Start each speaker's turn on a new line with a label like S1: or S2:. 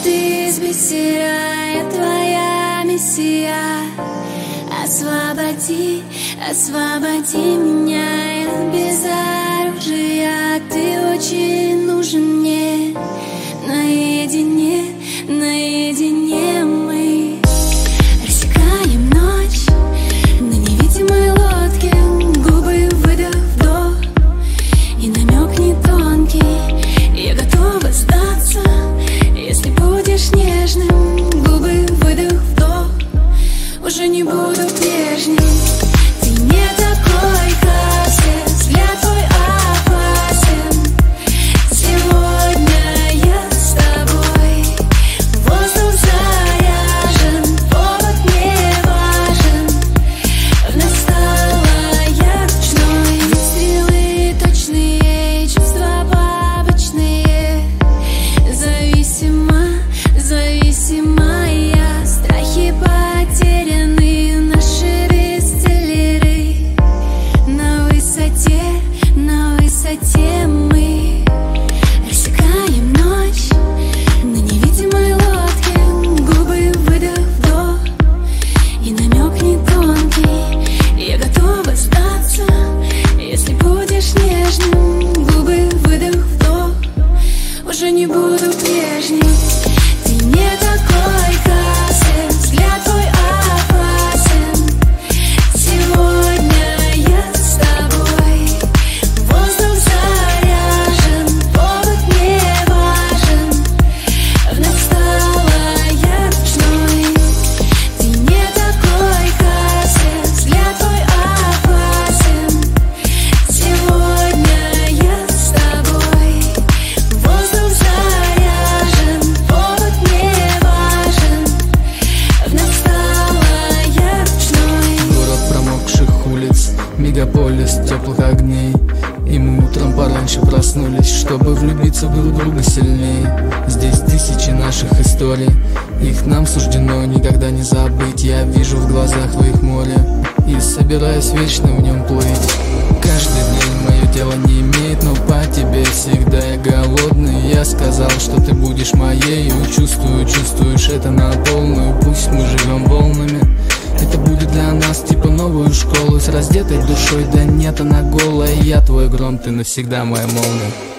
S1: ты из бисера, я твоя мессия. Освободи, освободи меня, я без оружия. Ты очень нужен мне. Наедине, наедине мы рассекаем ночь на невидимой лодке. Губы выдох, вдох и намек не тонкий. Я готова сдаться, если будешь нежным. Губы выдох, вдох, уже не буду прежним. Ты не такой, как все, взгляд твой опасен. Сегодня я с тобой, воздух заряжен, повод не важен. Вновь стала я ручной. Выстрелы точные, чувства побочные. Зависима, зависима я. Страхи потеряны, наши бестселлеры. На высоте мы рассекаем ночь на невидимой лодке. Губы выдох, вдох и намек не тонкий. Я готова сдаться, если будешь нежным. Губы выдох, вдох, уже не буду прежним. Ты не такой, как все, взгляд твой опасен. Сегодня я с тобой, воздух заряжен, повод не важен. Вновь стала я ручной. Ты не такой, как все, взгляд твой опасен. Сегодня я с тобой, воздух заряжен, повод не важен. Вновь стала я ручной.
S2: Город промокших улиц, мегаполис теплых огней. И мы утром пораньше проснулись, чтобы влюбиться в друг друга сильнее. Здесь тысячи наших историй, их нам суждено никогда не забыть. Я вижу в глазах твоих море и собираюсь вечно в нем плыть. Каждый день мое тело не имеет, но по тебе всегда я голодный. Я сказал, что ты будешь моей, чувствую, чувствуешь это на полную. Пусть мы живем волнами, это будет для нас типа новую школу. С раздетой душой, да нет, она голая. Я твой гром, ты навсегда моя молния.